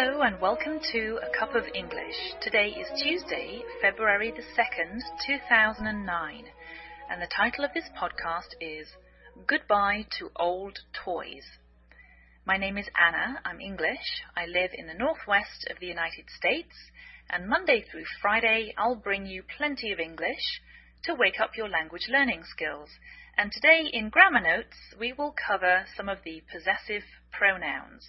Hello and welcome to A Cup of English. Today is Tuesday, February the 2nd, 2009, and the title of this podcast is Goodbye to Old Toys. My name is Anna, I'm English, I live in the northwest of the United States, and Monday through Friday I'll bring you plenty of English to wake up your language learning skills. And today in Grammar Notes we will cover some of the possessive pronouns.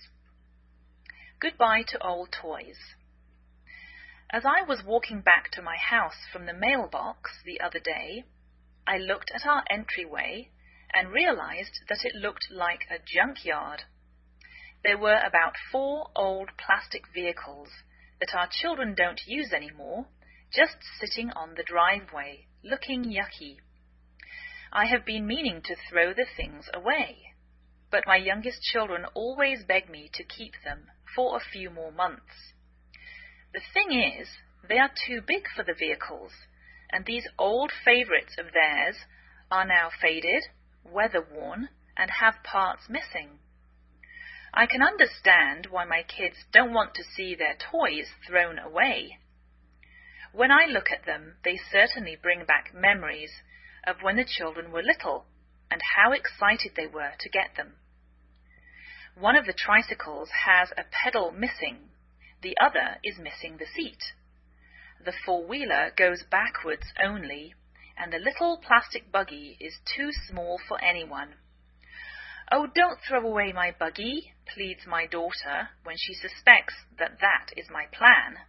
Goodbye to old toys. As I was walking back to my house from the mailbox the other day, I looked at our entryway and realized that it looked like a junkyard. There were about 4 old plastic vehicles that our children don't use anymore, just sitting on the driveway, looking yucky. I have been meaning to throw the things away, but my youngest children always beg me to keep them for a few more months. The thing is, they are too big for the vehicles, and these old favourites of theirs are now faded, weather-worn, and have parts missing. I can understand why my kids don't want to see their toys thrown away. When I look at them, they certainly bring back memories of when the children were little and how excited they were to get them. One of the tricycles has a pedal missing, the other is missing the seat. The four-wheeler goes backwards only, and the little plastic buggy is too small for anyone. "Oh, don't throw away my buggy," pleads my daughter when she suspects that that is my plan.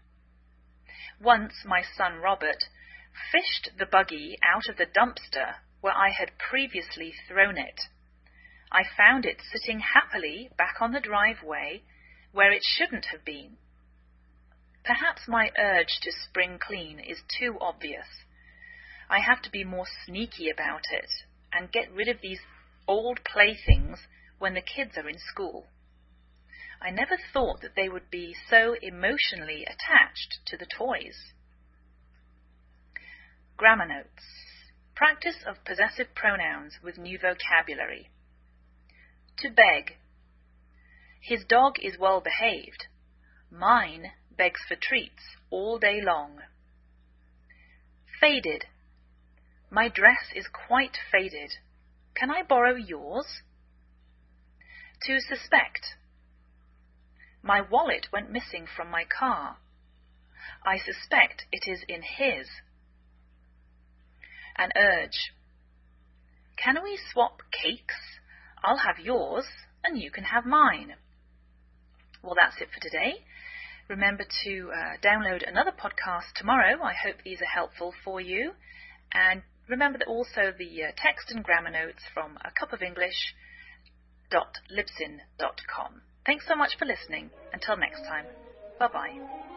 Once my son Robert fished the buggy out of the dumpster where I had previously thrown it. I found it sitting happily back on the driveway where it shouldn't have been. Perhaps my urge to spring clean is too obvious. I have to be more sneaky about it and get rid of these old playthings when the kids are in school. I never thought that they would be so emotionally attached to the toys. Grammar notes. Practice of possessive pronouns with new vocabulary. To beg. His dog is well behaved. Mine begs for treats all day long. Faded. My dress is quite faded. Can I borrow yours? To suspect. My wallet went missing from my car. I suspect it is in his. An urge. Can we swap cakes? I'll have yours and you can have mine. Well, that's it for today. Remember to download another podcast tomorrow. I hope these are helpful for you. And remember that also the text and grammar notes from acupoфenglish.libsyn.com. Thanks so much for listening. Until next time. Bye-bye.